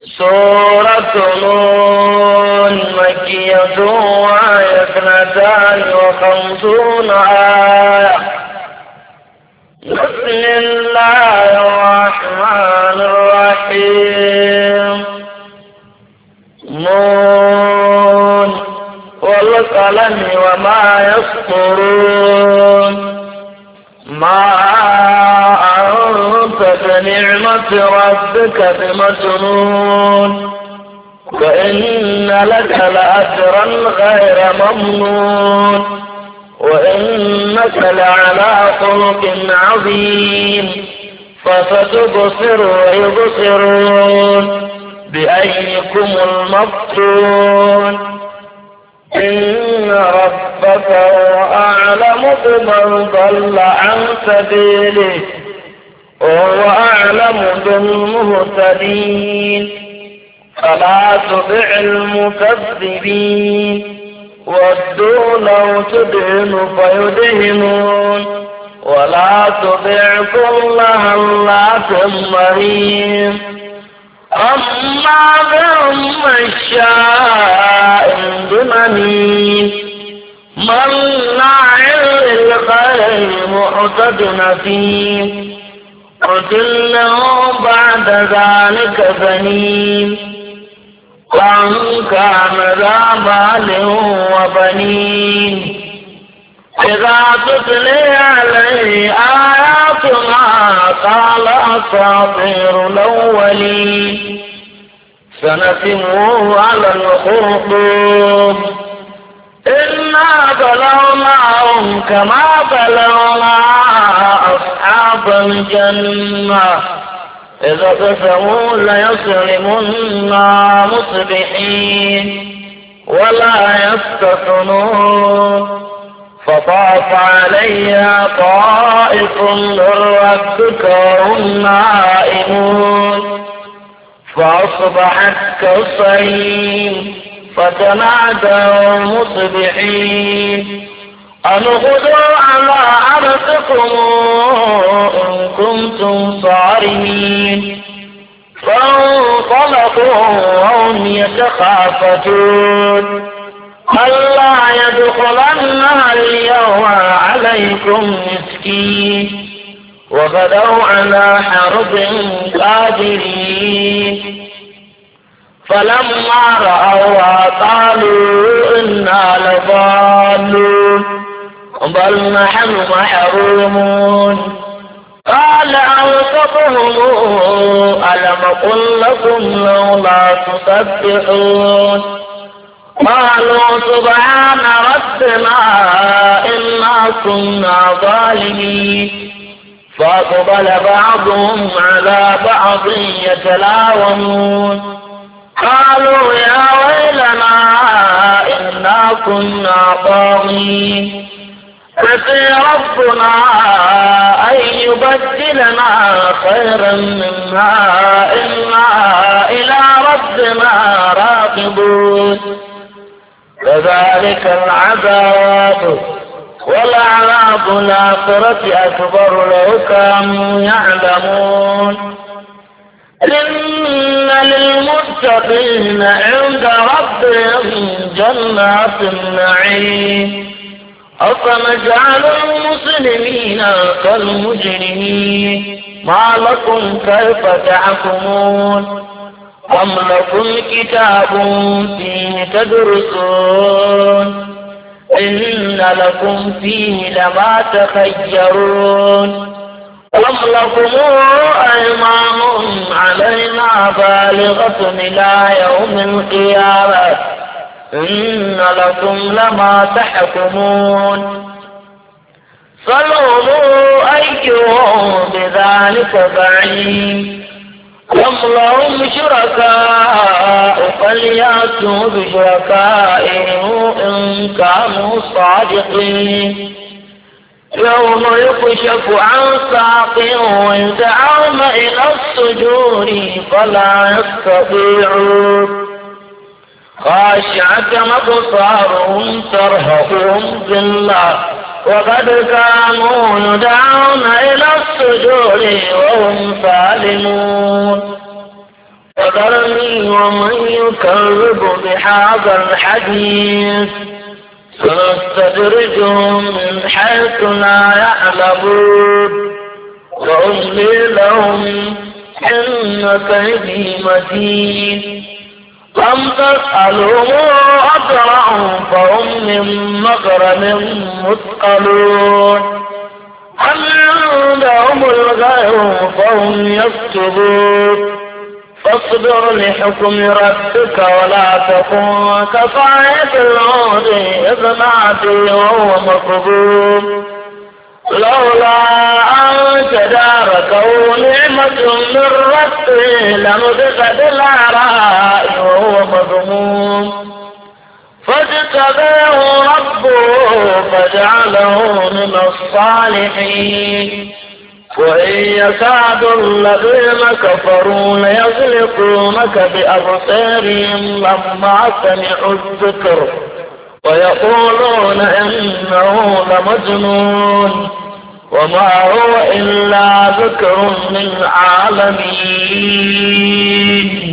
سورة نون مكية وهي 52 آية. بسم الله الرحمن الرحيم. نون والقلم وما يسطرون. ما أنت بنعمة ربك بمجنون وإن لك لأجرا غير ممنون وإنك لعلى خلق عظيم. فستبصر ويبصرون بأيكم المفتون. إن ربك هو أعلم بمن ضل عن سبيله وهو أعلم بالمهتدين. فلا تطع المكذبين ودوا لو تدهن فيدهنون ولا تطع كل هلاك مهين هماز مشاء بنميم مناع للخير معتد أثيم عتل بعد ذلك زنيم وأن كان ذا مال وبنين. إذا تتلي عليه آياتنا قال أساطير الأولين سنتمه على الخرطوم. إنا بلوناهم كما بلونا أصحاب الجنة إذا قسموا ليصرمن مصبحين ولا يستثنون. فطاف عليها طائف من ربك وهم نائمون فأصبحت كالصريم فتنادوا مصبحين أن غدوا على حرثكم إن كنتم صارمين. فانطلقوا وهم يتخافتون ألا يدخلنها اليوم عليكم مسكين وغدوا على حرب قادرين. فلما رأوها قالوا إنا لضالون بل نحن محرومون. قال أوسطهم ألم قل لكم لولا تسبحون قالوا سبحان ربنا إنا كنا ظالمين. فأقبل بعضهم على بعض يتلاومون قالوا يا ويلنا إنا كنا طاغين. عسى ربنا أن يبدلنا خيرا مما إنا إلى ربنا راغبون. كذلك العذاب ولعذاب الآخرة أكبر لو كانوا يعلمون. إن للمتقين عند ربهم جنات النعيم أفنجعل المسلمين كالمجرمين ما لكم كيف تحكمون أم لكم كتاب فيه تدرسون إن لكم فيه لما تخيرون أم لكم أيمان علينا بالغة إلى يوم القيامة إن لكم لما تحكمون. صلوا أيهم بذلك زعيم أم لهم شركاء فليأتوا بشركائهم إن كانوا صادقين. يوم يكشف عن ساق ويدعون إلى السجود فلا يستطيعون خاشعة أبصارهم ترهقهم ذلة وقد كانوا يدعون إلى السجود وهم سالمون. فذرني ومن يكذب بهذا الحديث سنستدرجهم من حيث لا يعلمون وأملي لهم إن كيدي متين أم تسألهم أجرا فهم من مغرم مثقلون أم عندهم الغيب فهم يكتبون فاصبر لحكم ربك ولا تكن كصاحب العود إذ نادى وهو مكذوب لولا أن تداركه نعمة من ربه لنبذ بالعراء وهو مذموم فاجتباه ربه فجعله من الصالحين وإن يكاد الذين كفروا ليزلقونك بأبصارهم لما سمعوا الذكر ويقولون إنه لمجنون وما هو إلا ذكر للعالمين.